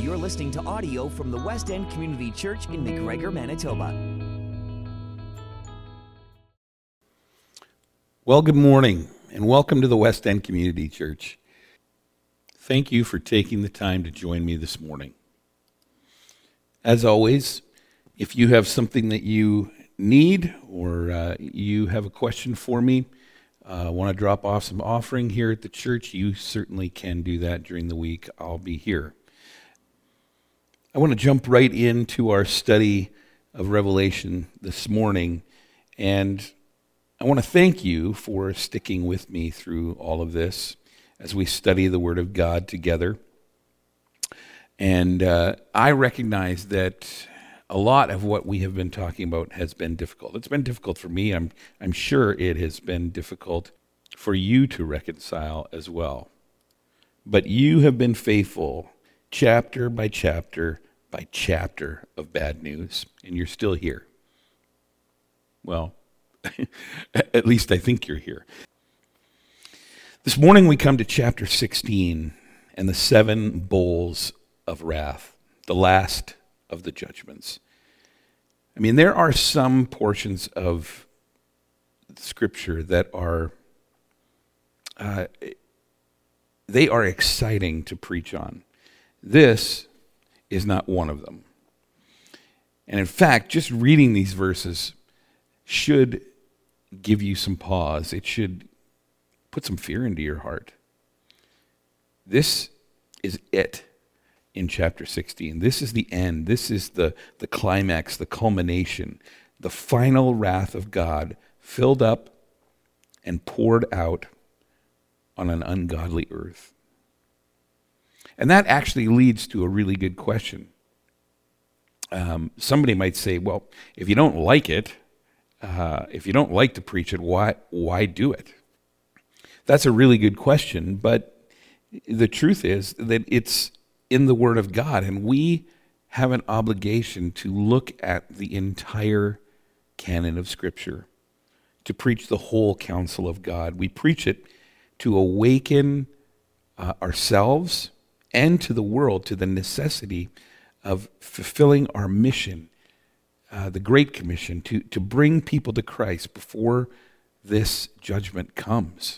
You're listening to audio from the West End Community Church in McGregor, Manitoba. Well, good morning, and welcome to the West End Community Church. Thank you for taking the time to join me this morning. As always, if you have something that you need or you have a question for me, want to drop off some offering here at the church, you certainly can do that during the week. I'll be here. I want to jump right into our study of Revelation this morning, and I want to thank you for sticking with me through all of this as we study the Word of God together. And I recognize that a lot of what we have been talking about has been difficult. It's been difficult for me. I'm sure it has been difficult for you to reconcile as well. But you have been faithful chapter by chapter by chapter of bad news, and you're still here. Well, at least I think you're here. This morning we come to chapter 16 and the 7 bowls of wrath, the last of the judgments. I mean, there are some portions of Scripture that are they are exciting to preach on. This is not one of them. And in fact, just reading these verses should give you some pause. It should put some fear into your heart. This is it in chapter 16. This is the end. This is the climax, the culmination, the final wrath of God filled up and poured out on an ungodly earth. And that actually leads to a really good question. Somebody might say, well, if you don't like it, if you don't like to preach it, why do it? That's a really good question, but the truth is that it's in the Word of God, and we have an obligation to look at the entire canon of Scripture, to preach the whole counsel of God. We preach it to awaken ourselves and to the world to the necessity of fulfilling our mission, the Great Commission, to bring people to Christ before this judgment comes.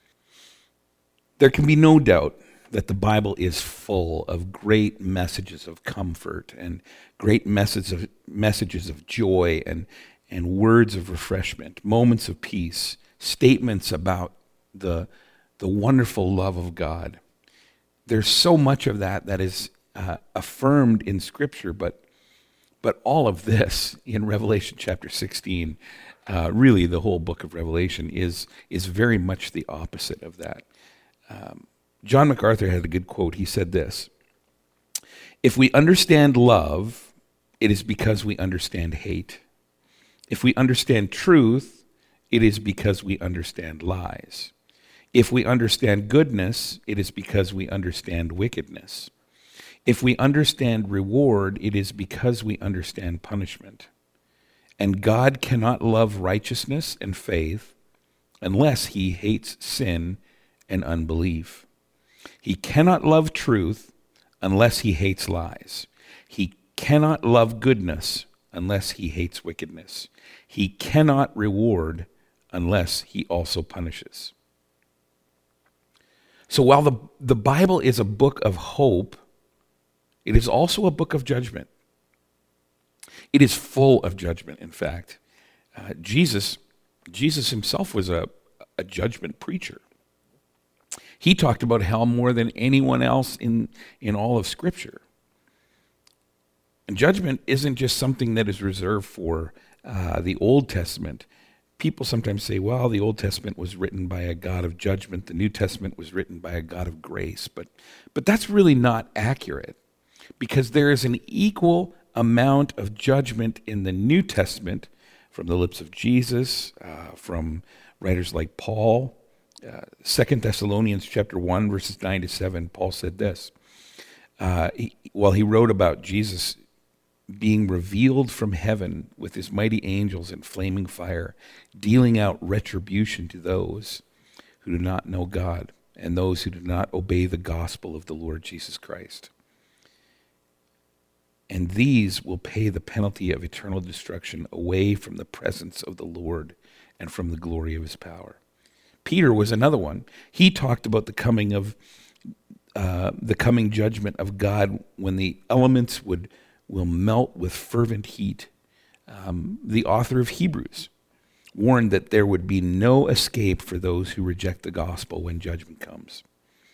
There can be no doubt that the Bible is full of great messages of comfort and great messages of joy and words of refreshment, moments of peace, statements about the wonderful love of God. There's so much of that is affirmed in Scripture, but all of this in Revelation chapter 16, really the whole book of Revelation is very much the opposite of that. John MacArthur had a good quote. He said this: "If we understand love, it is because we understand hate. If we understand truth, it is because we understand lies. If we understand goodness, it is because we understand wickedness. If we understand reward, it is because we understand punishment. And God cannot love righteousness and faith unless he hates sin and unbelief. He cannot love truth unless he hates lies. He cannot love goodness unless he hates wickedness. He cannot reward unless he also punishes." So while the Bible is a book of hope, it is also a book of judgment. It is full of judgment, in fact. Jesus himself was a judgment preacher. He talked about hell more than anyone else in all of Scripture. And judgment isn't just something that is reserved for the Old Testament. People sometimes say, well, the Old Testament was written by a God of judgment. The New Testament was written by a God of grace. But that's really not accurate, because there is an equal amount of judgment in the New Testament from the lips of Jesus, from writers like Paul. 2 Thessalonians chapter 1, verses 9 to 7, Paul said this. While he wrote about Jesus being revealed from heaven with his mighty angels in flaming fire, dealing out retribution to those who do not know God and those who do not obey the gospel of the Lord Jesus Christ. and these will pay the penalty of eternal destruction away from the presence of the Lord and from the glory of his power. Peter was another one. He talked about the coming judgment of God when the elements will melt with fervent heat. The author of Hebrews warned that there would be no escape for those who reject the gospel when judgment comes.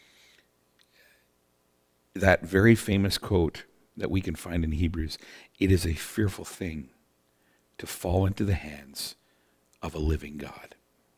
That very famous quote that we can find in Hebrews, it is a fearful thing to fall into the hands of a living God.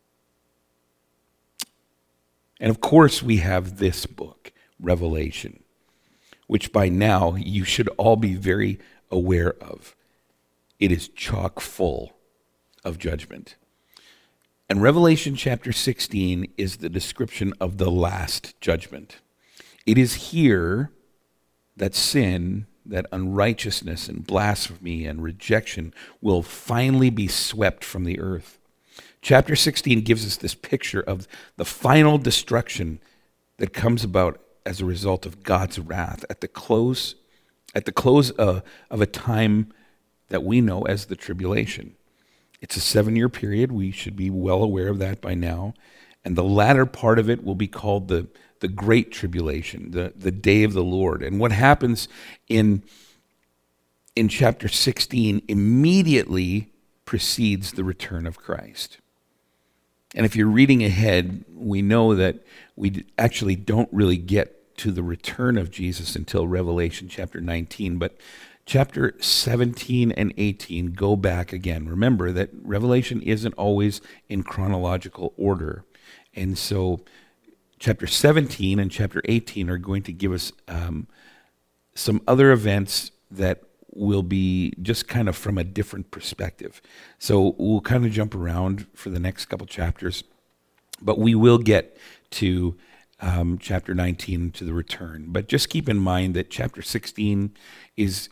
And of course we have this book, Revelation, which by now you should all be very aware of. It is chock full of judgment. And Revelation chapter 16 is the description of the last judgment. It is here that sin, that unrighteousness and blasphemy and rejection will finally be swept from the earth. Chapter 16 gives us this picture of the final destruction that comes about as a result of God's wrath at the close of a time that we know as the tribulation. It's a 7-year period. We should be well aware of that by now. And the latter part of it will be called the Great Tribulation, the Day of the Lord. And what happens in chapter 16 immediately precedes the return of Christ. And if you're reading ahead, we know that we actually don't really get to the return of Jesus until Revelation chapter 19. But chapter 17 and 18 go back again. Remember that Revelation isn't always in chronological order. And so chapter 17 and chapter 18 are going to give us some other events that will be just kind of from a different perspective. So we'll kind of jump around for the next couple chapters, but we will get to chapter 19, to the return. But just keep in mind that chapter 16 is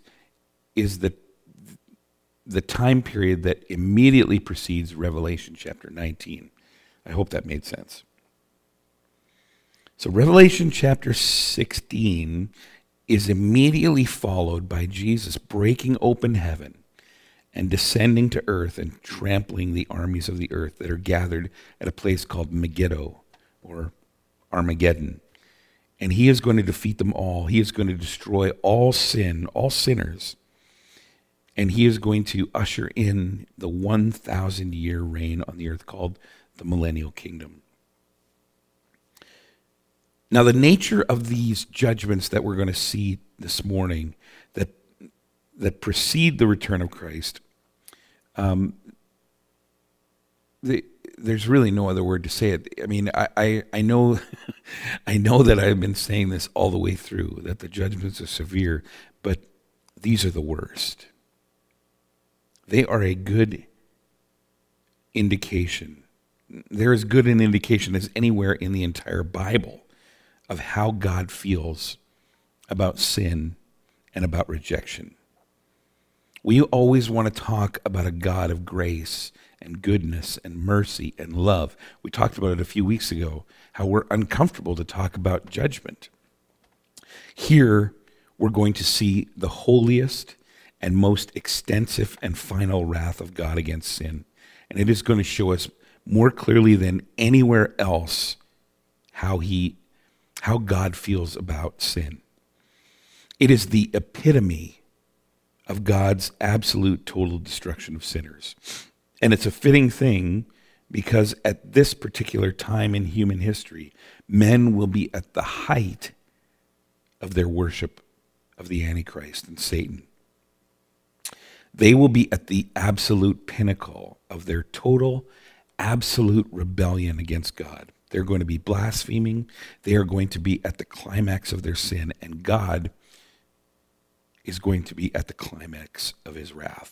the time period that immediately precedes Revelation chapter 19. I hope that made sense. So Revelation chapter 16 is immediately followed by Jesus breaking open heaven and descending to earth and trampling the armies of the earth that are gathered at a place called Megiddo or Armageddon. And he is going to defeat them all. He is going to destroy all sin, all sinners. And he is going to usher in the 1,000-year reign on the earth called the millennial kingdom. Now, the nature of these judgments that we're going to see this morning that precede the return of Christ, there's really no other word to say it. I mean, I know I know that I've been saying this all the way through, that the judgments are severe, but these are the worst. They are a good indication. They're as good an indication as anywhere in the entire Bible of how God feels about sin and about rejection. We always want to talk about a God of grace and goodness and mercy and love. We talked about it a few weeks ago, how we're uncomfortable to talk about judgment. Here, we're going to see the holiest and most extensive and final wrath of God against sin. And it is going to show us more clearly than anywhere else how God feels about sin. It is the epitome of God's absolute total destruction of sinners. And it's a fitting thing because at this particular time in human history, men will be at the height of their worship of the Antichrist and Satan. They will be at the absolute pinnacle of their total, absolute rebellion against God. They're going to be blaspheming. They are going to be at the climax of their sin, and God is going to be at the climax of his wrath.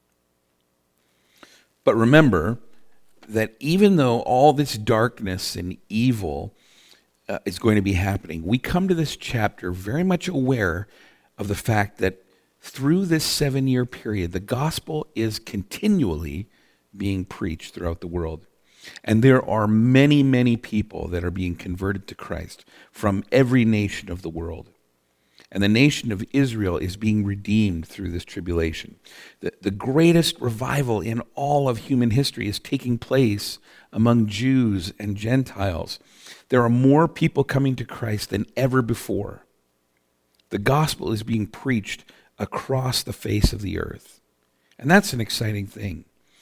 But remember that even though all this darkness and evil is going to be happening, we come to this chapter very much aware of the fact that through this 7-year period, the gospel is continually being preached throughout the world. And there are many, many people that are being converted to Christ from every nation of the world. And the nation of Israel is being redeemed through this tribulation. The greatest revival in all of human history is taking place among Jews and Gentiles. There are more people coming to Christ than ever before. The gospel is being preached across the face of the earth. And that's an exciting thing.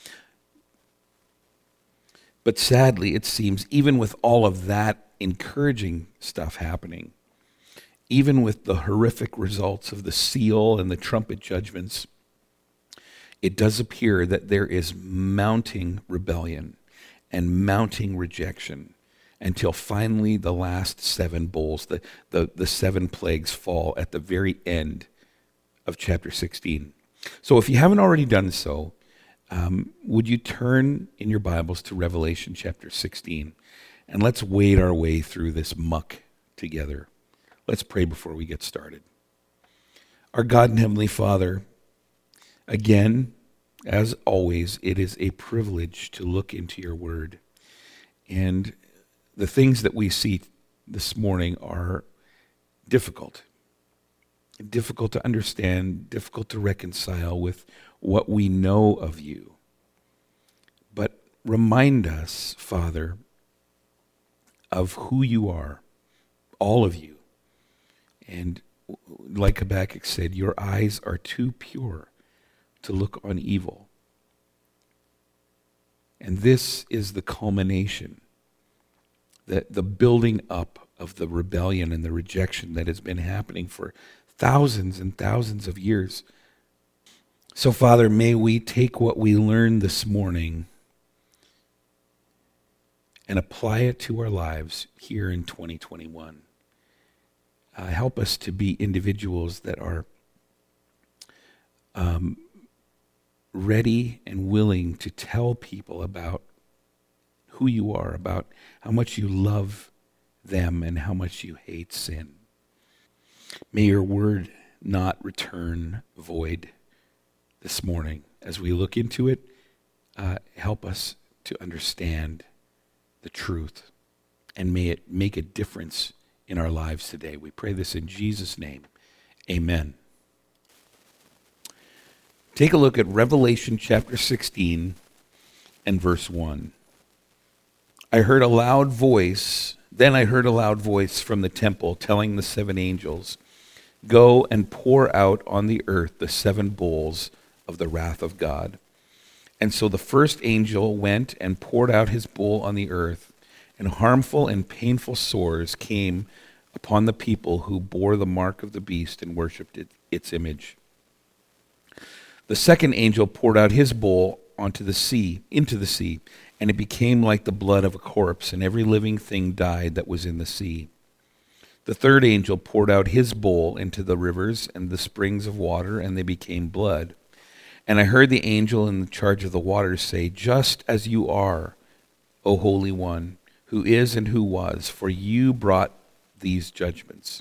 But sadly, it seems, even with all of that encouraging stuff happening, even with the horrific results of the seal and the trumpet judgments, it does appear that there is mounting rebellion and mounting rejection until finally the last 7 bowls, the 7 plagues fall at the very end of chapter 16. So if you haven't already done so, would you turn in your Bibles to Revelation chapter 16, and let's wade our way through this muck together. Let's pray before we get started. Our God and Heavenly Father, again, as always, it is a privilege to look into your word. And the things that we see this morning are difficult to understand, difficult to reconcile with what we know of you. But remind us, Father, of who you are, all of you. And like Habakkuk said, your eyes are too pure to look on evil. And this is the culmination, the building up of the rebellion and the rejection that has been happening for thousands and thousands of years. So, Father, may we take what we learned this morning and apply it to our lives here in 2021. Help us to be individuals that are ready and willing to tell people about who you are, about how much you love them and how much you hate sin. May your word not return void this morning. As we look into it, help us to understand the truth, and may it make a difference in our lives today. We pray this in Jesus' name. Amen. Take a look at Revelation chapter 16 and verse 1. Then I heard a loud voice from the temple telling the 7 angels, "Go and pour out on the earth the 7 bowls of the wrath of God." And so the first angel went and poured out his bowl on the earth, and harmful and painful sores came upon the people who bore the mark of the beast and worshipped its image. The second angel poured out his bowl into the sea, and it became like the blood of a corpse, and every living thing died that was in the sea. The third angel poured out his bowl into the rivers and the springs of water, and they became blood. And I heard the angel in charge of the waters say, "Just as you are, O Holy One, who is and who was, for you brought these judgments.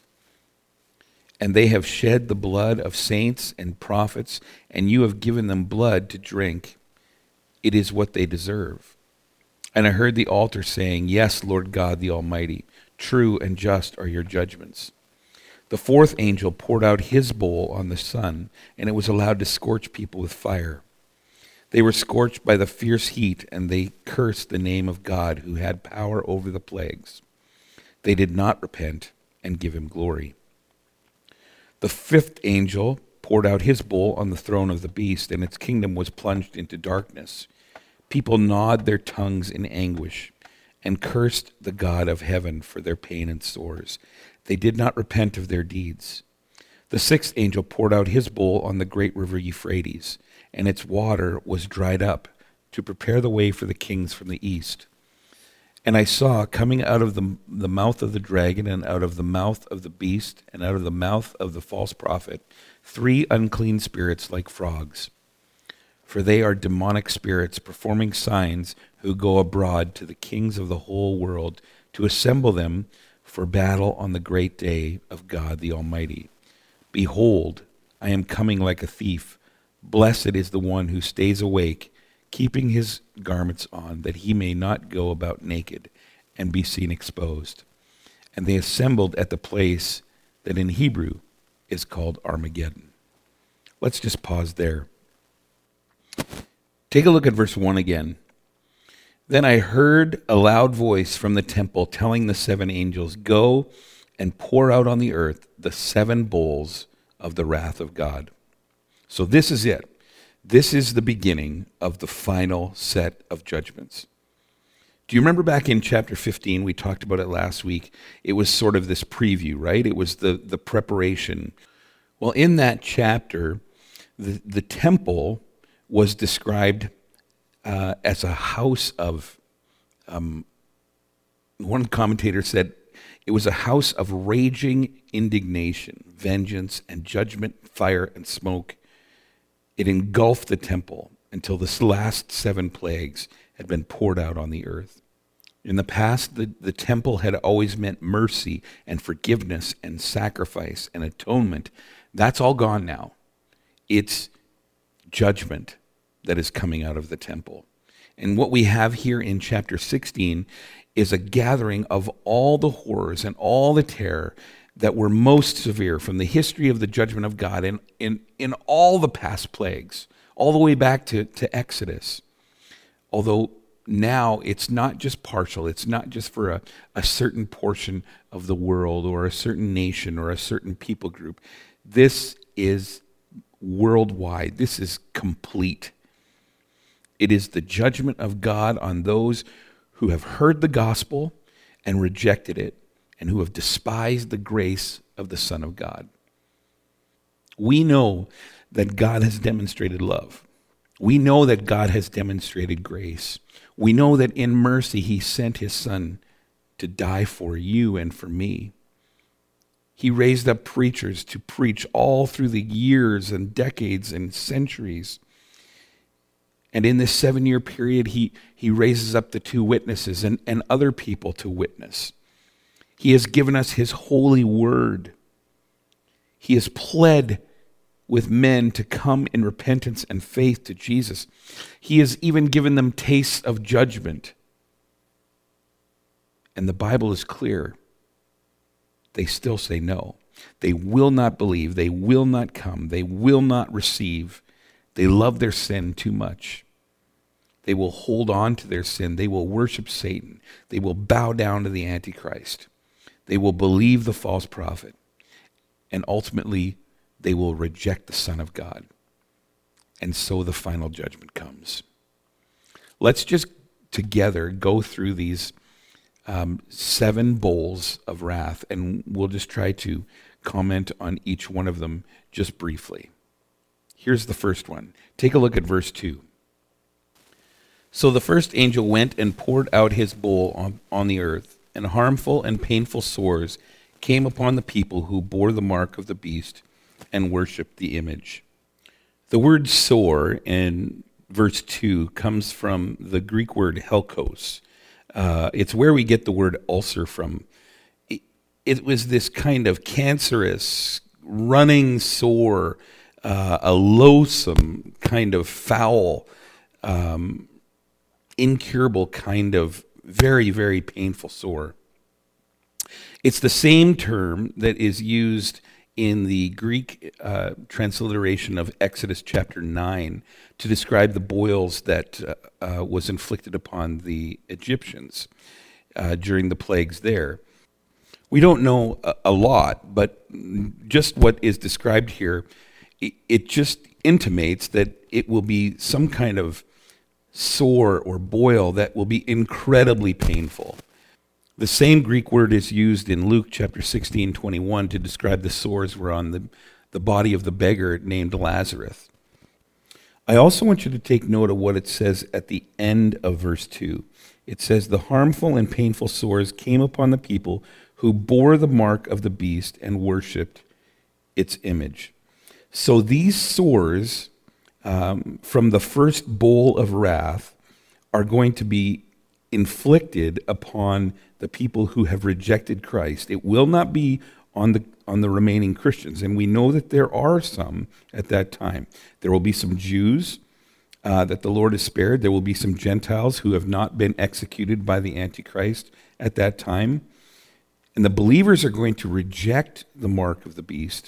And they have shed the blood of saints and prophets, and you have given them blood to drink. It is what they deserve." And I heard the altar saying, "Yes, Lord God the Almighty, true and just are your judgments." The fourth angel poured out his bowl on the sun, and it was allowed to scorch people with fire. They were scorched by the fierce heat, and they cursed the name of God who had power over the plagues. They did not repent and give him glory. The fifth angel poured out his bowl on the throne of the beast, and its kingdom was plunged into darkness. People gnawed their tongues in anguish and cursed the God of heaven for their pain and sores. They did not repent of their deeds. The sixth angel poured out his bowl on the great river Euphrates, and its water was dried up to prepare the way for the kings from the east. And I saw coming out of the mouth of the dragon, and out of the mouth of the beast, and out of the mouth of the false prophet, 3 unclean spirits like frogs. For they are demonic spirits performing signs, who go abroad to the kings of the whole world to assemble them for battle on the great day of God the Almighty. Behold, I am coming like a thief. Blessed is the one who stays awake, keeping his garments on, that he may not go about naked and be seen exposed. And they assembled at the place that in Hebrew is called Armageddon. Let's just pause there. Take a look at verse 1 again. Then I heard a loud voice from the temple telling the 7 angels, "Go and pour out on the earth the 7 bowls of the wrath of God." So this is it. This is the beginning of the final set of judgments. Do you remember back in chapter 15, we talked about it last week, it was sort of this preview, right? It was the preparation. Well, in that chapter, the temple was described as a house of, one commentator said, it was a house of raging indignation, vengeance, and judgment, fire, and smoke. It engulfed the temple until the last 7 plagues had been poured out on the earth. In the past, the temple had always meant mercy and forgiveness and sacrifice and atonement. That's all gone now. It's judgment that is coming out of the temple. And what we have here in chapter 16 is a gathering of all the horrors and all the terror that were most severe from the history of the judgment of God in all the past plagues, all the way back to Exodus. Although now it's not just partial, it's not just for a certain portion of the world or a certain nation or a certain people group. This is worldwide. This is complete. It is the judgment of God on those who have heard the gospel and rejected it, and who have despised the grace of the Son of God. We know that God has demonstrated love. We know that God has demonstrated grace. We know that in mercy he sent his Son to die for you and for me. He raised up preachers to preach all through the years and decades and centuries. And in this 7-year period, he raises up the 2 witnesses and other people to witness. He has given us his holy word. He has pled with men to come in repentance and faith to Jesus. He has even given them tastes of judgment. And the Bible is clear. They still say no. They will not believe. They will not come. They will not receive. They love their sin too much. They will hold on to their sin. They will worship Satan. They will bow down to the Antichrist. They will believe the false prophet. And ultimately, they will reject the Son of God. And so the final judgment comes. Let's just together go through these 7 bowls of wrath, and we'll just try to comment on each one of them just briefly. Here's the first one. Take a look at verse 2. So the first angel went and poured out his bowl on the earth, and harmful and painful sores came upon the people who bore the mark of the beast and worshipped the image. The word sore in verse 2 comes from the Greek word helkos. It's where we get the word ulcer from. It was this kind of cancerous, running sore, a loathsome, kind of foul, incurable kind of very, very painful sore. It's the same term that is used in the Greek transliteration of Exodus chapter 9 to describe the boils that was inflicted upon the Egyptians during the plagues there. We don't know a lot, but just what is described here, it just intimates that it will be some kind of sore or boil that will be incredibly painful. The same Greek word is used in Luke chapter 16:21 to describe the sores were on the body of the beggar named Lazarus. I also want you to take note of what it says at the end of verse 2. It says, the harmful and painful sores came upon the people who bore the mark of the beast and worshipped its image. So these sores from the first bowl of wrath are going to be inflicted upon the people who have rejected Christ. It will not be on the remaining Christians, and we know that there are some at that time. There will be some Jews that the Lord has spared. There will be some Gentiles who have not been executed by the Antichrist at that time. And the believers are going to reject the mark of the beast,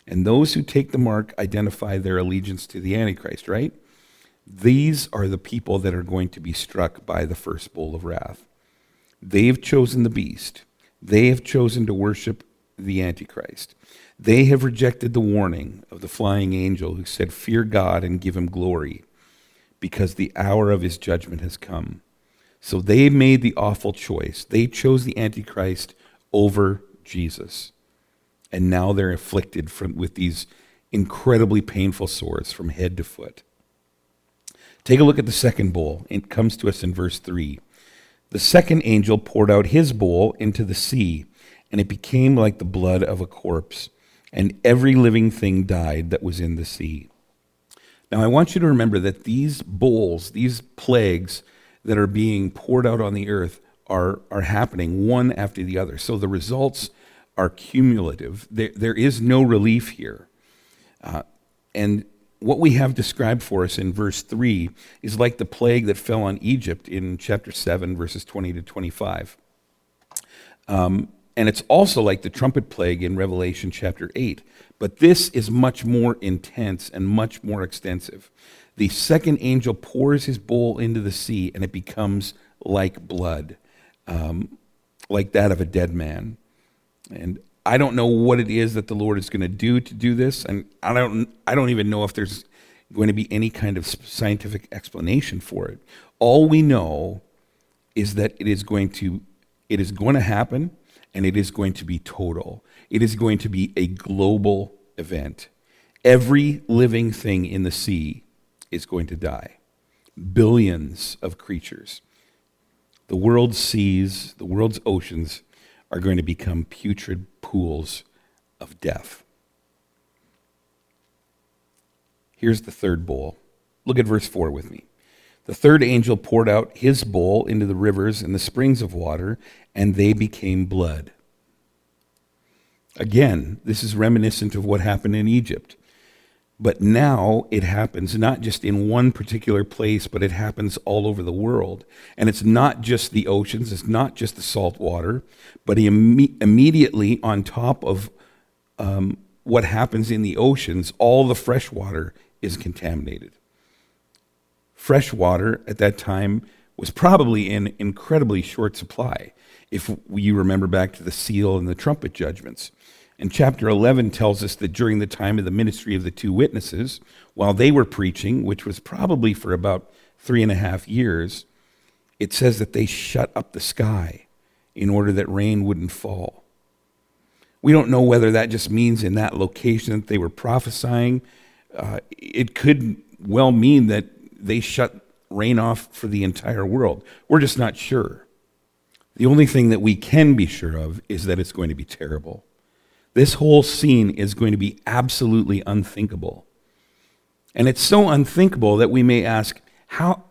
And those who take the mark identify their allegiance to the Antichrist, right? These are the people that are going to be struck by the first bowl of wrath. They've chosen the beast. They have chosen to worship the Antichrist. They have rejected the warning of the flying angel who said, "Fear God and give him glory, because the hour of his judgment has come." So they made the awful choice. They chose the Antichrist over Jesus. And now they're afflicted with these incredibly painful sores from head to foot. Take a look at the second bowl. It comes to us in verse 3. The second angel poured out his bowl into the sea, and it became like the blood of a corpse, and every living thing died that was in the sea. Now I want you to remember that these bowls, these plagues that are being poured out on the earth are happening one after the other. So the results are cumulative. There is no relief here. And what we have described for us in verse 3 is like the plague that fell on Egypt in chapter 7, verses 20 to 25. And it's also like the trumpet plague in Revelation chapter 8. But this is much more intense and much more extensive. The second angel pours his bowl into the sea, and it becomes like blood, like that of a dead man. And I don't know what it is that the Lord is going to do this, and I don't even know if there's going to be any kind of scientific explanation for it. All we know is that it is going to happen, and it is going to be total. It is going to be a global event. Every living thing in the sea is going to die. Billions of creatures. The world's seas, the world's oceans are going to become putrid pools of death. Here's the third bowl. Look at verse 4 with me. The third angel poured out his bowl into the rivers and the springs of water, and they became blood. Again, this is reminiscent of what happened in Egypt. But now it happens not just in one particular place, but it happens all over the world. And it's not just the oceans, it's not just the salt water, but immediately on top of what happens in the oceans, all the fresh water is contaminated. Fresh water at that time was probably in incredibly short supply, if you remember back to the seal and the trumpet judgments. And chapter 11 tells us that during the time of the ministry of the two witnesses, while they were preaching, which was probably for about 3.5 years, it says that they shut up the sky in order that rain wouldn't fall. We don't know whether that just means in that location that they were prophesying. It could well mean that they shut rain off for the entire world. We're just not sure. The only thing that we can be sure of is that it's going to be terrible. This whole scene is going to be absolutely unthinkable. And it's so unthinkable that we may ask, how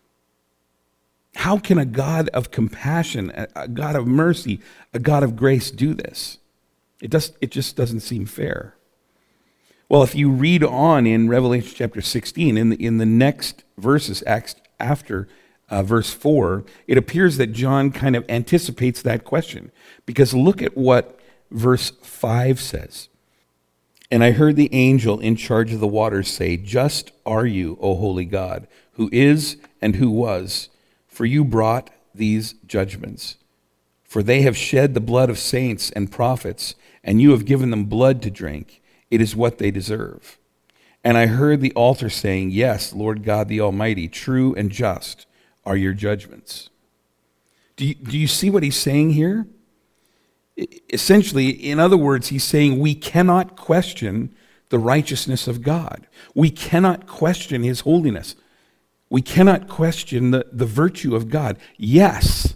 can a God of compassion, a God of mercy, a God of grace do this? It just doesn't seem fair. Well, if you read on in Revelation chapter 16, in the next verses after verse 4, it appears that John kind of anticipates that question. Because look at what verse 5 says. And I heard the angel in charge of the waters say, "Just are you, O holy God, who is and who was, for you brought these judgments. For they have shed the blood of saints and prophets, and you have given them blood to drink. It is what they deserve." And I heard the altar saying, "Yes, Lord God the Almighty, true and just are your judgments." Do you see what he's saying here? Essentially, in other words, he's saying we cannot question the righteousness of God. We cannot question his holiness. We cannot question the virtue of God. Yes,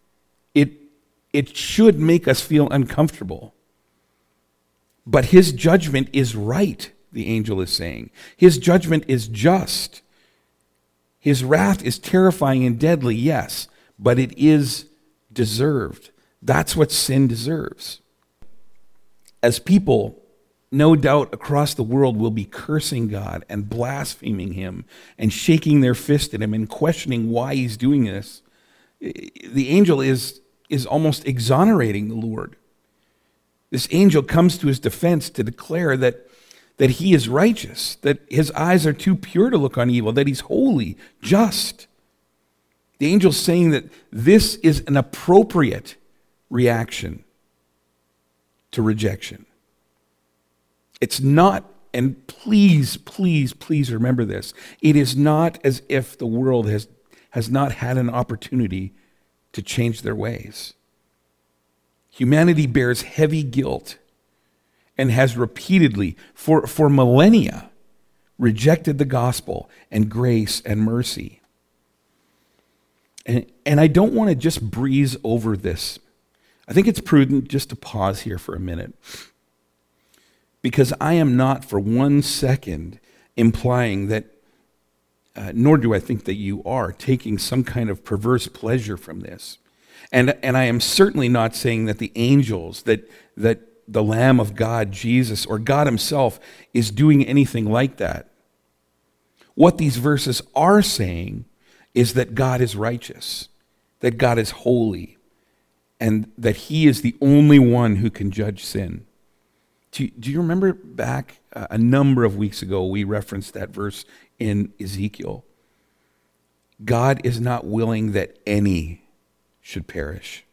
it should make us feel uncomfortable. But his judgment is right, the angel is saying. His judgment is just. His wrath is terrifying and deadly, yes, but it is deserved. That's what sin deserves. As people, no doubt across the world, will be cursing God and blaspheming him and shaking their fist at him and questioning why he's doing this, the angel is almost exonerating the Lord. This angel comes to his defense to declare that he is righteous, that his eyes are too pure to look on evil, that he's holy, just. The angel's saying that this is an appropriate reaction to rejection. It's not, and please, please, please remember this, it is not as if the world has not had an opportunity to change their ways. Humanity bears heavy guilt and has repeatedly, for millennia, rejected the gospel and grace and mercy. And I don't want to just breeze over this. I think it's prudent just to pause here for a minute, because I am not for 1 second implying that, nor do I think that you are, taking some kind of perverse pleasure from this. And I am certainly not saying that the angels, that the Lamb of God, Jesus, or God himself is doing anything like that. What these verses are saying is that God is righteous, that God is holy, and that he is the only one who can judge sin. Do you remember back a number of weeks ago, we referenced that verse in Ezekiel? God is not willing that any should perish.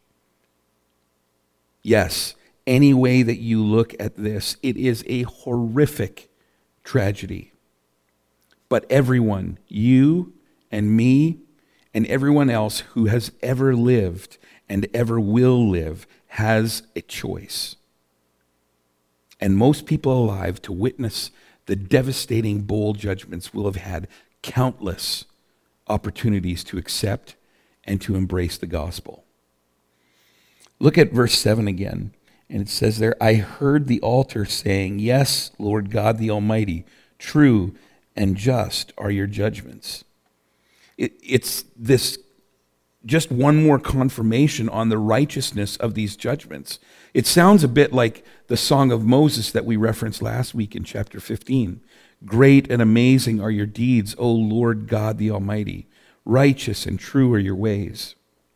Yes, any way that you look at this, it is a horrific tragedy. But everyone, you and me and everyone else who has ever lived and ever will live, has a choice. And most people alive to witness the devastating bowl judgments will have had countless opportunities to accept and to embrace the gospel. Look at verse 7 again. And it says there, I heard the altar saying, yes, Lord God the Almighty, true and just are your judgments. It's this, just one more confirmation on the righteousness of these judgments. It sounds a bit like the Song of Moses that we referenced last week in chapter 15. Great and amazing are your deeds, O Lord God the Almighty. Righteous and true are your ways.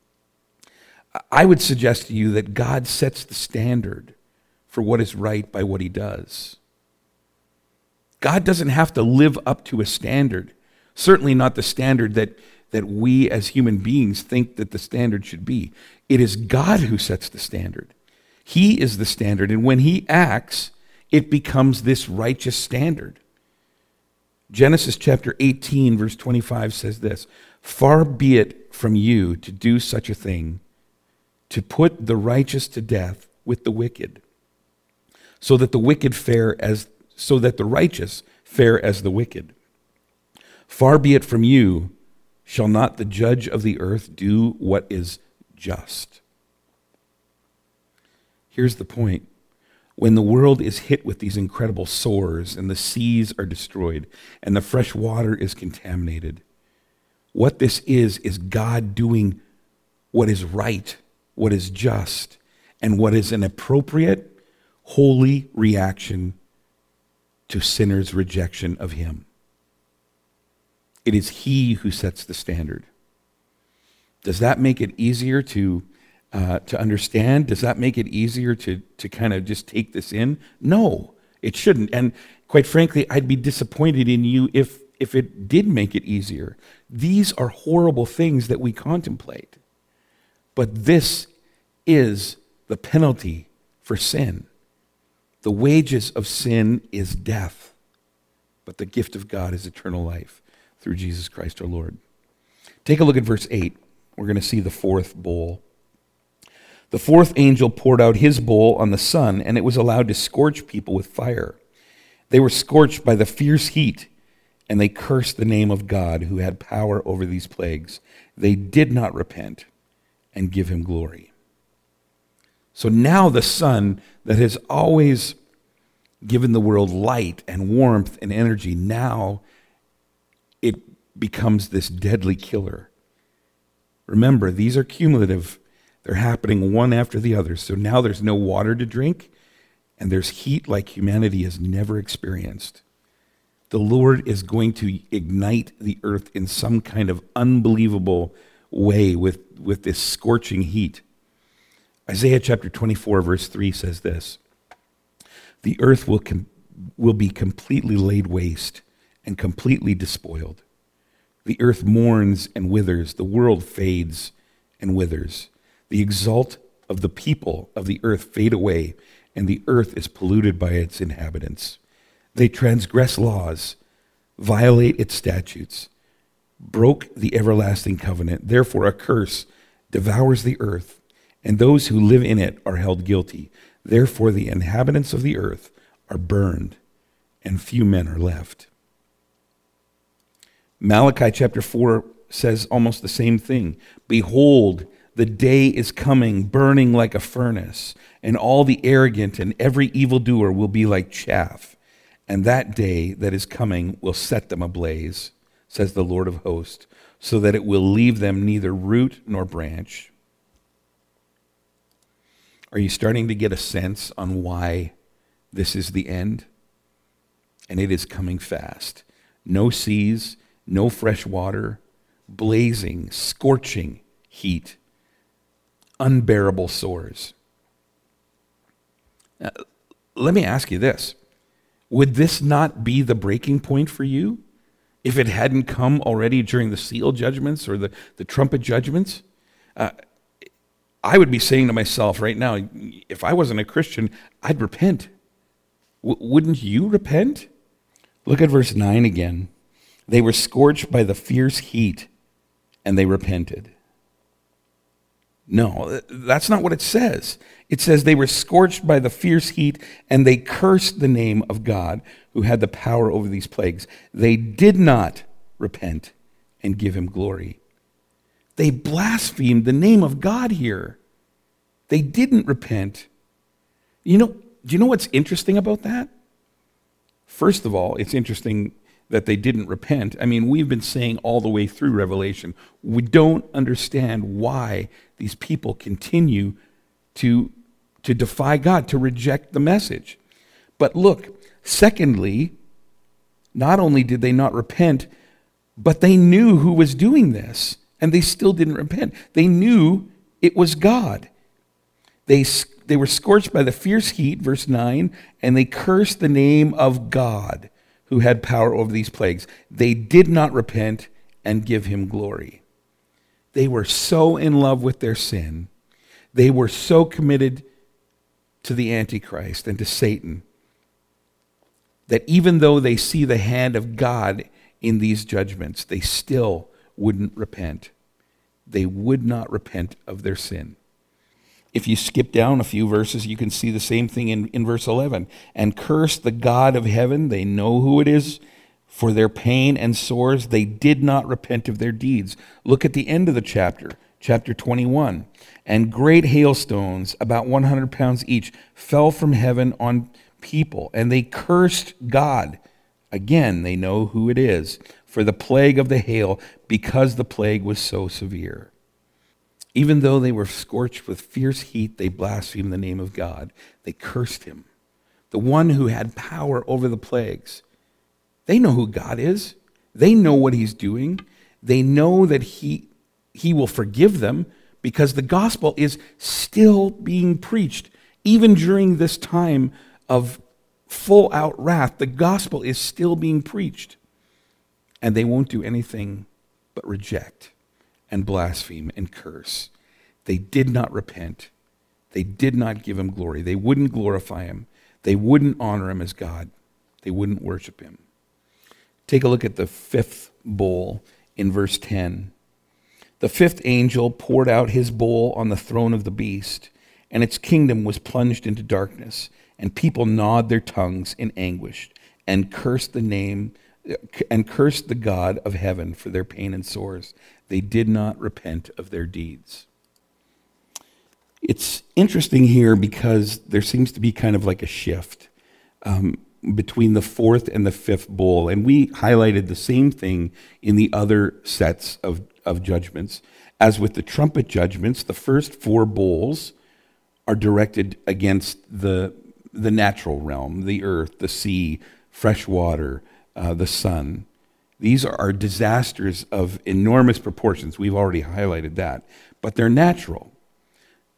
I would suggest to you that God sets the standard for what is right by what he does. God doesn't have to live up to a standard, certainly not the standard that we as human beings think that the standard should be. It is God who sets the standard. He is the standard, and when he acts, it becomes this righteous standard. Genesis chapter 18, verse 25 says this, far be it from you to do such a thing, to put the righteous to death with the wicked, so that the righteous fare as the wicked. Far be it from you, shall not the judge of the earth do what is just? Here's the point. When the world is hit with these incredible sores and the seas are destroyed and the fresh water is contaminated, what this is God doing what is right, what is just, and what is an appropriate, holy reaction to sinners' rejection of him. It is he who sets the standard. Does that make it easier to understand? Does that make it easier to kind of just take this in? No, it shouldn't. And quite frankly, I'd be disappointed in you if it did make it easier. These are horrible things that we contemplate. But this is the penalty for sin. The wages of sin is death, but the gift of God is eternal life through Jesus Christ our Lord. Take a look at verse 8. We're going to see the fourth bowl. The fourth angel poured out his bowl on the sun, and it was allowed to scorch people with fire. They were scorched by the fierce heat, and they cursed the name of God who had power over these plagues. They did not repent and give him glory. So now the sun that has always given the world light and warmth and energy, now it becomes this deadly killer. Remember, these are cumulative. They're happening one after the other. So now there's no water to drink, and there's heat like humanity has never experienced. The Lord is going to ignite the earth in some kind of unbelievable way with this scorching heat. Isaiah chapter 24, verse 3 says this, The earth will be completely laid waste and completely despoiled. The earth mourns and withers. The world fades and withers. The exalt of the people of the earth fade away, and the earth is polluted by its inhabitants. They transgress laws, violate its statutes, broke the everlasting covenant. Therefore, a curse devours the earth, and those who live in it are held guilty. Therefore, the inhabitants of the earth are burned, and few men are left. Malachi chapter 4 says almost the same thing. Behold, the day is coming, burning like a furnace, and all the arrogant and every evildoer will be like chaff. And that day that is coming will set them ablaze, says the Lord of hosts, so that it will leave them neither root nor branch. Are you starting to get a sense on why this is the end? And it is coming fast. No seas, no fresh water, blazing, scorching heat, unbearable sores. Now, let me ask you this. Would this not be the breaking point for you if it hadn't come already during the seal judgments or the trumpet judgments? I would be saying to myself right now, if I wasn't a Christian, I'd repent. Wouldn't you repent? Look at verse 9 again. They were scorched by the fierce heat, and they repented. No, that's not what it says. It says they were scorched by the fierce heat, and they cursed the name of God who had the power over these plagues. They did not repent and give him glory. They blasphemed the name of God here. They didn't repent. Do you know what's interesting about that? First of all, it's interesting that they didn't repent. I mean, we've been saying all the way through Revelation, we don't understand why these people continue to defy God, to reject the message. But look, secondly, not only did they not repent, but they knew who was doing this, and they still didn't repent. They knew it was God. They were scorched by the fierce heat, verse 9, and they cursed the name of God who had power over these plagues. They did not repent and give him glory. They were so in love with their sin. They were so committed to the Antichrist and to Satan that even though they see the hand of God in these judgments, they still wouldn't repent. They would not repent of their sin. If you skip down a few verses, you can see the same thing in verse 11. And curse the God of heaven. They know who it is. For their pain and sores, they did not repent of their deeds. Look at the end of the chapter 21. And great hailstones, about 100 pounds each, fell from heaven on people, and they cursed God. Again, they know who it is, for the plague of the hail, because the plague was so severe. Even though they were scorched with fierce heat, they blasphemed the name of God. They cursed him, the one who had power over the plagues. They know who God is. They know what he's doing. They know that he will forgive them because the gospel is still being preached. Even during this time of full-out wrath, the gospel is still being preached. And they won't do anything but reject and blaspheme and curse. They did not repent. They did not give him glory. They wouldn't glorify him. They wouldn't honor him as God. They wouldn't worship him. Take a look at the fifth bowl in verse 10. The fifth angel poured out his bowl on the throne of the beast, and its kingdom was plunged into darkness, and people gnawed their tongues in anguish and cursed the God of heaven for their pain and sores. They did not repent of their deeds. It's interesting here because there seems to be kind of like a shift between the fourth and the fifth bowl. And we highlighted the same thing in the other sets of judgments. As with the trumpet judgments, the first four bowls are directed against the natural realm, the earth, the sea, fresh water, the sun. These are disasters of enormous proportions. We've already highlighted that. But they're natural.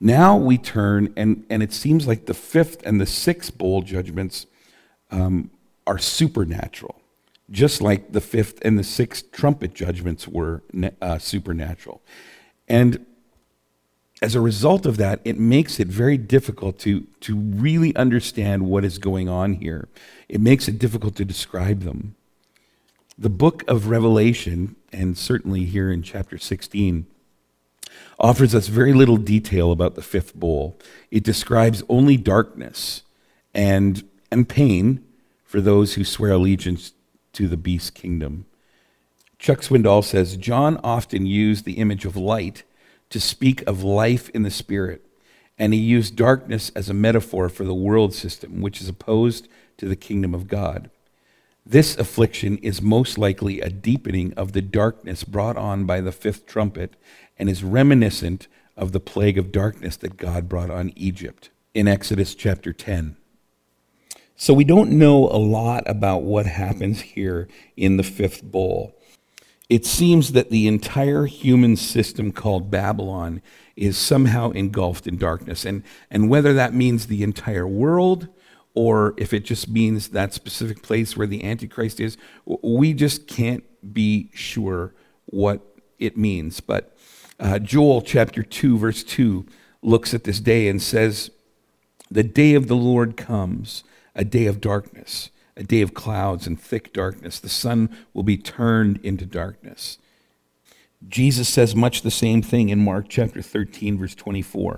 Now we turn, and it seems like the fifth and the sixth bowl judgments are supernatural, just like the fifth and the sixth trumpet judgments were supernatural. And as a result of that, it makes it very difficult to really understand what is going on here. It makes it difficult to describe them. The book of Revelation, and certainly here in chapter 16, offers us very little detail about the fifth bowl. It describes only darkness and pain for those who swear allegiance to the beast's kingdom. Chuck Swindoll says, John often used the image of light to speak of life in the spirit, and he used darkness as a metaphor for the world system, which is opposed to the kingdom of God. This affliction is most likely a deepening of the darkness brought on by the fifth trumpet and is reminiscent of the plague of darkness that God brought on Egypt in Exodus chapter 10. So we don't know a lot about what happens here in the fifth bowl. It seems that the entire human system called Babylon is somehow engulfed in darkness. And whether that means the entire world or if it just means that specific place where the Antichrist is, we just can't be sure what it means. But Joel chapter 2, verse 2 looks at this day and says, the day of the Lord comes, a day of darkness, a day of clouds and thick darkness. The sun will be turned into darkness. Jesus says much the same thing in Mark chapter 13, verse 24.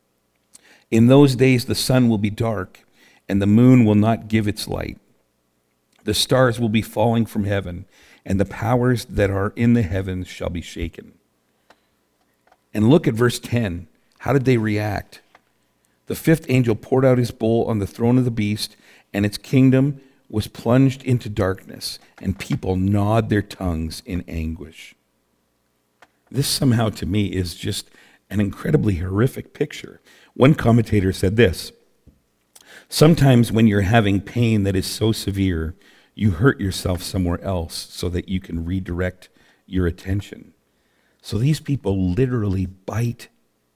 In those days the sun will be dark, and the moon will not give its light. The stars will be falling from heaven, and the powers that are in the heavens shall be shaken. And look at verse 10. How did they react? The fifth angel poured out his bowl on the throne of the beast, and its kingdom was plunged into darkness, and people gnawed their tongues in anguish. This somehow to me is just an incredibly horrific picture. One commentator said this, sometimes when you're having pain that is so severe, you hurt yourself somewhere else so that you can redirect your attention. So these people literally bite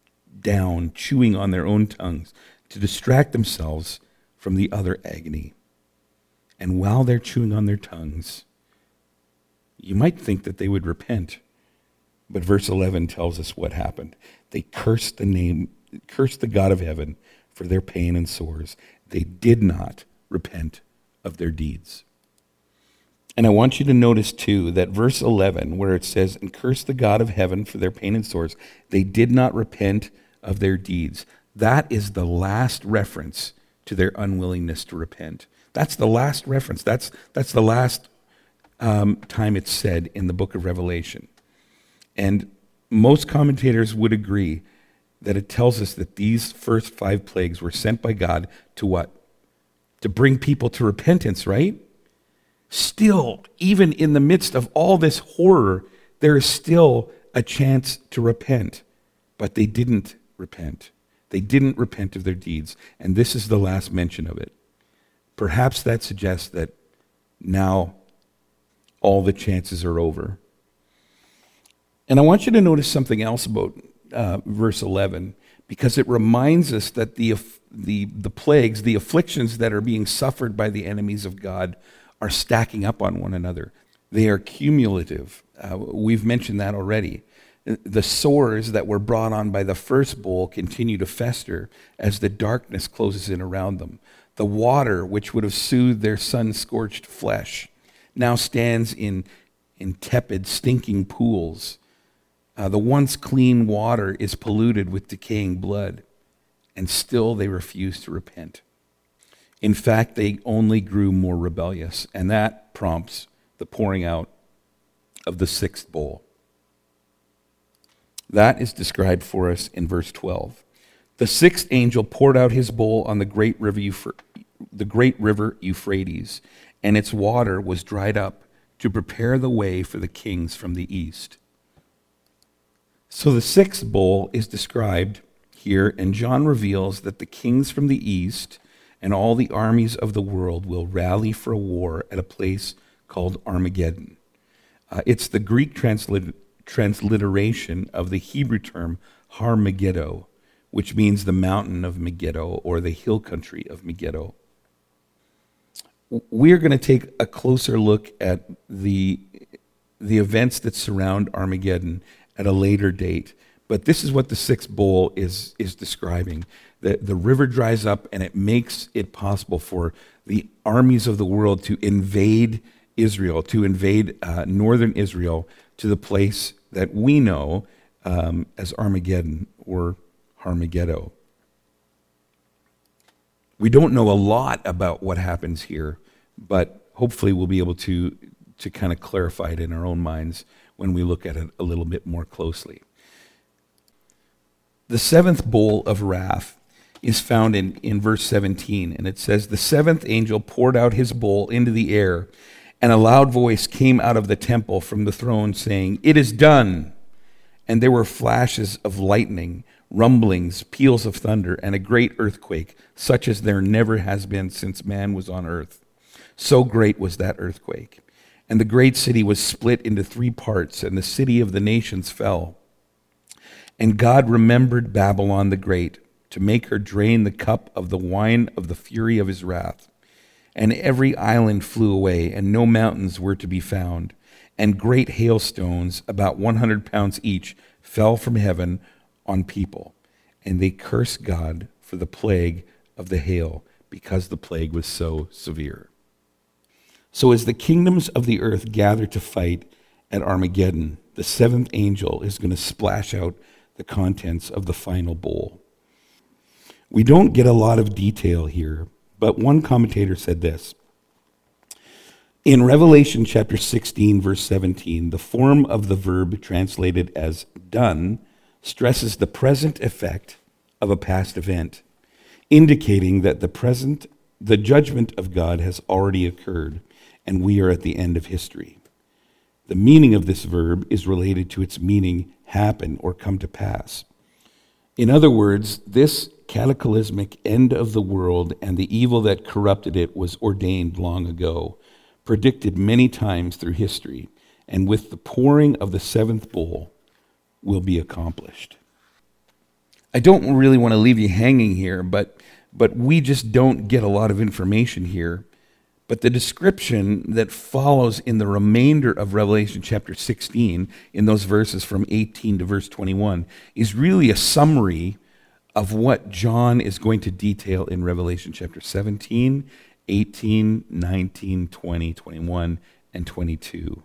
down, chewing on their own tongues to distract themselves from the other agony. And while they're chewing on their tongues, you might think that they would repent. But verse 11 tells us what happened. They cursed the God of heaven for their pain and sores. They did not repent of their deeds. And I want you to notice too that verse 11, where it says, and curse the God of heaven for their pain and sores, they did not repent of their deeds. That is the last reference to their unwillingness to repent. That's the last reference. That's the last time it's said in the book of Revelation. And most commentators would agree that it tells us that these first 5 plagues were sent by God to what? To bring people to repentance, right? Still, even in the midst of all this horror, there is still a chance to repent. But they didn't repent. They didn't repent of their deeds. And this is the last mention of it. Perhaps that suggests that now all the chances are over. And I want you to notice something else about verse 11, because it reminds us that the plagues, the afflictions that are being suffered by the enemies of God are stacking up on one another. They are cumulative. We've mentioned that already. The sores that were brought on by the first bowl continue to fester as the darkness closes in around them. The water, which would have soothed their sun-scorched flesh, now stands in tepid, stinking pools. The once clean water is polluted with decaying blood, and still they refuse to repent. In fact, they only grew more rebellious, and that prompts the pouring out of the sixth bowl. That is described for us in verse 12. The sixth angel poured out his bowl on the great river Euphrates, and its water was dried up to prepare the way for the kings from the east. So the sixth bowl is described here, and John reveals that the kings from the east and all the armies of the world will rally for a war at a place called Armageddon. It's the Greek transliteration of the Hebrew term Har Megiddo, which means the mountain of Megiddo or the hill country of Megiddo. We're going to take a closer look at the events that surround Armageddon at a later date. But this is what the sixth bowl is describing. The river dries up, and it makes it possible for the armies of the world to invade Israel, to invade northern Israel, to the place that we know as Armageddon or Harmageddo. We don't know a lot about what happens here, but hopefully we'll be able to kind of clarify it in our own minds when we look at it a little bit more closely. The seventh bowl of wrath is found in verse 17, and it says, "The seventh angel poured out his bowl into the air, and a loud voice came out of the temple from the throne saying, 'It is done.' And there were flashes of lightning, rumblings, peals of thunder, and a great earthquake, such as there never has been since man was on earth. So great was that earthquake. And the great city was split into 3 parts, and the city of the nations fell. And God remembered Babylon the Great, to make her drain the cup of the wine of the fury of his wrath. And every island flew away, and no mountains were to be found. And great hailstones, about 100 pounds each, fell from heaven on people. And they cursed God for the plague of the hail, because the plague was so severe." So as the kingdoms of the earth gather to fight at Armageddon, the seventh angel is going to splash out the contents of the final bowl. We don't get a lot of detail here, but one commentator said this: in Revelation chapter 16, verse 17, the form of the verb translated as done stresses the present effect of a past event, indicating that the judgment of God has already occurred, and we are at the end of history. The meaning of this verb is related to its meaning happen or come to pass. In other words, this cataclysmic end of the world and the evil that corrupted it was ordained long ago, predicted many times through history, and with the pouring of the seventh bowl will be accomplished. I don't really want to leave you hanging here, but we just don't get a lot of information here. But the description that follows in the remainder of Revelation chapter 16, in those verses from 18 to verse 21, is really a summary of what John is going to detail in Revelation chapter 17, 18, 19, 20, 21, and 22.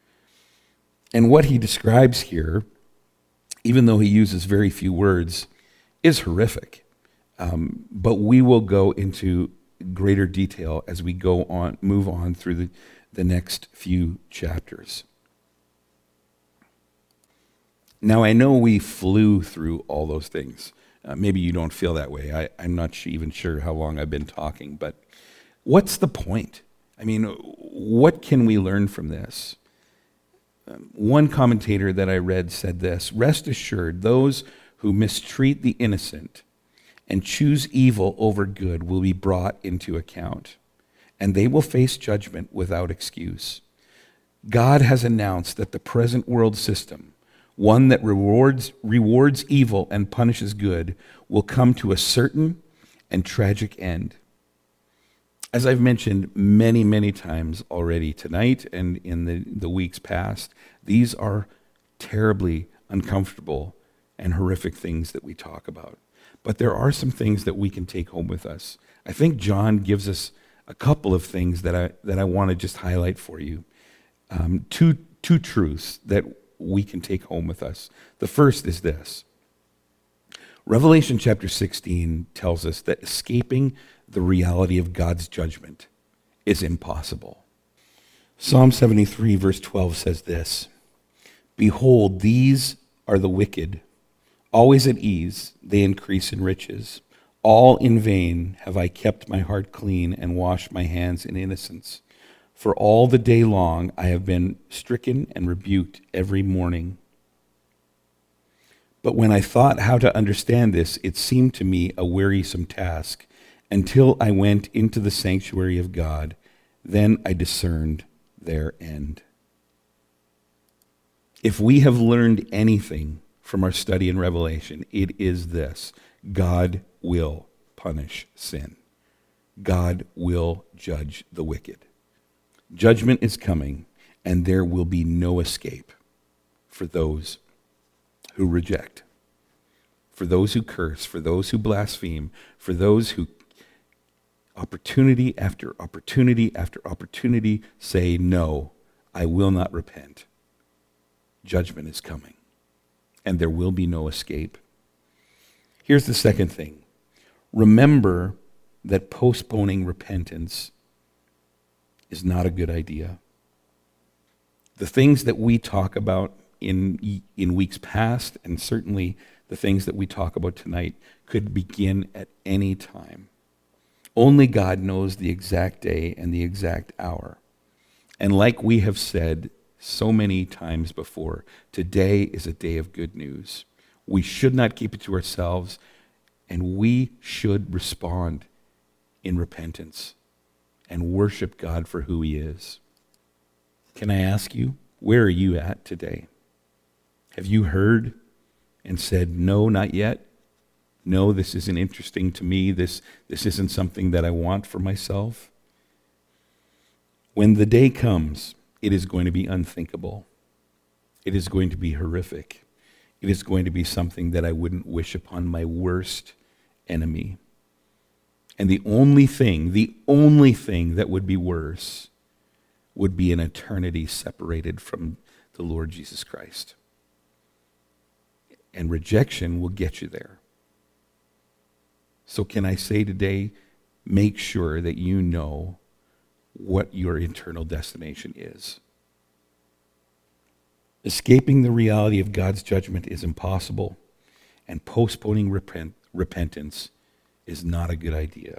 And what he describes here, even though he uses very few words, is horrific. But we will go into greater detail as we move on through the next few chapters. Now, I know we flew through all those things. Maybe you don't feel that way. I'm not even sure how long I've been talking, but what's the point? I mean, what can we learn from this? One commentator that I read said this: "Rest assured, those who mistreat the innocent and choose evil over good will be brought into account, and they will face judgment without excuse. God has announced that the present world system, one that rewards evil and punishes good, will come to a certain and tragic end." As I've mentioned many, many times already tonight and in the weeks past, these are terribly uncomfortable and horrific things that we talk about. But there are some things that we can take home with us. I think John gives us a couple of things that I want to just highlight for you. Two truths that we can take home with us. The first is this: Revelation chapter 16 tells us that escaping the reality of God's judgment is impossible. Psalm 73 verse 12 says this: "Behold, these are the wicked, always at ease, they increase in riches. All in vain have I kept my heart clean and washed my hands in innocence. For all the day long I have been stricken and rebuked every morning." But when I thought how to understand this, it seemed to me a wearisome task, until I went into the sanctuary of God. Then I discerned their end. If we have learned anything from our study in Revelation, it is this: God will punish sin. God will judge the wicked. Judgment is coming, and there will be no escape for those who reject, for those who curse, for those who blaspheme, for those who opportunity after opportunity after opportunity say, no, I will not repent. Judgment is coming, and there will be no escape. Here's the second thing. Remember that postponing repentance is not a good idea. The things that we talk about in weeks past, and certainly the things that we talk about tonight, could begin at any time. Only God knows the exact day and the exact hour. And like we have said so many times before, today is a day of good news. We should not keep it to ourselves, and we should respond in repentance and worship God for who He is. Can I ask you, where are you at today? Have you heard and said, no, not yet? No, this isn't interesting to me. This isn't something that I want for myself. When the day comes, it is going to be unthinkable. It is going to be horrific. It is going to be something that I wouldn't wish upon my worst enemy. And the only thing that would be worse would be an eternity separated from the Lord Jesus Christ. And rejection will get you there. So can I say today, make sure that you know what your eternal destination is. Escaping the reality of God's judgment is impossible, and postponing repentance is not a good idea.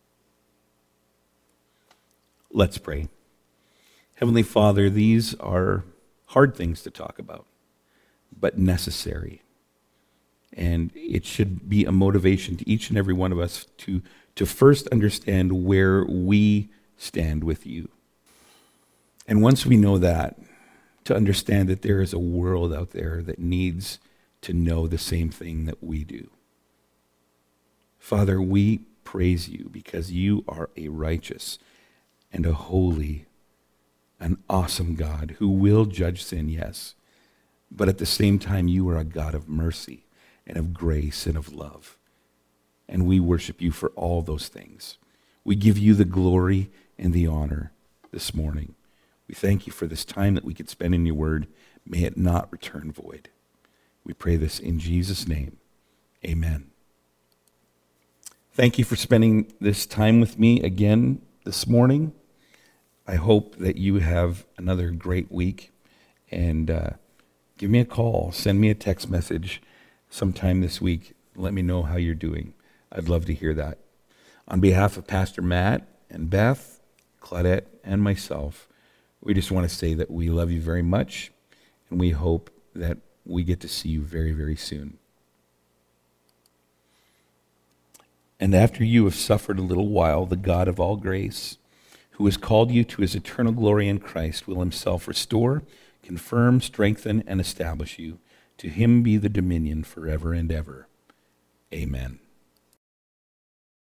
Let's pray. Heavenly Father, these are hard things to talk about, but necessary. And it should be a motivation to each and every one of us to first understand where we stand with you. And once we know that, to understand that there is a world out there that needs to know the same thing that we do. Father, we praise you because you are a righteous and a holy, an awesome God who will judge sin, yes, but at the same time you are a God of mercy and of grace and of love. And we worship you for all those things. We give you the glory and the honor this morning. We thank you for this time that we could spend in your word. May it not return void. We pray this in Jesus' name. Amen. Thank you for spending this time with me again this morning. I hope that you have another great week. And give me a call. Send me a text message sometime this week. Let me know how you're doing. I'd love to hear that. On behalf of Pastor Matt and Beth, Claudette, and myself, we just want to say that we love you very much, and we hope that we get to see you very, very soon. And after you have suffered a little while, the God of all grace, who has called you to his eternal glory in Christ, will himself restore, confirm, strengthen, and establish you. To him be the dominion forever and ever. Amen.